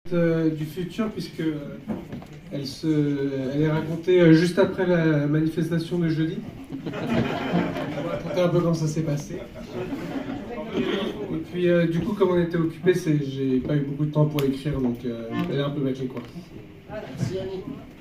Du futur, puisque elle est racontée juste après la manifestation de jeudi. On va raconter un peu comment ça s'est passé. Et puis du coup, comme on était occupé, j'ai pas eu beaucoup de temps pour l'écrire, donc elle est un peu bâclée quoi. Merci Annie.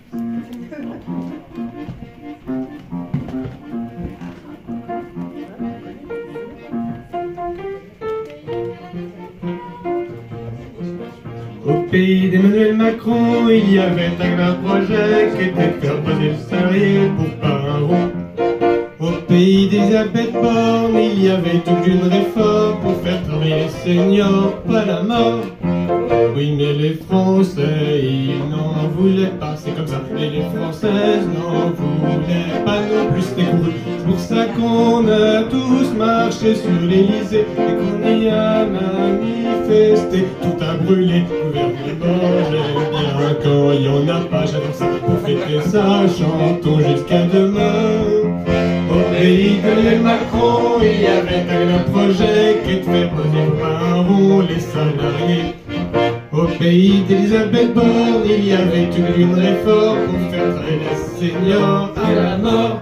Au pays d'Emmanuel Macron, il y avait un projet qui était de faire poser le salarié pour pas un rond. Au pays d'Elisabeth Borne, il y avait toute une réforme pour faire travailler les seniors, pas la mort. Oui, mais les Français, ils n'en voulaient pas, c'est comme ça. Et les Françaises n'en voulaient pas non plus, c'était couru. C'est pour ça qu'on a tous marché sur l'Elysée et qu'on y a manifesté. Tout a brûlé, gouvernement, j'aime bien quand il y en a pas, j'adore ça. Pour fêter ça, chantons jusqu'à demain. Au pays de Macron, il y avait un projet qui était de faire poser par un rond les salariés. Au pays d'Elisabeth Borne, il y avait une réforme pour faire travailler les seniors à la mort.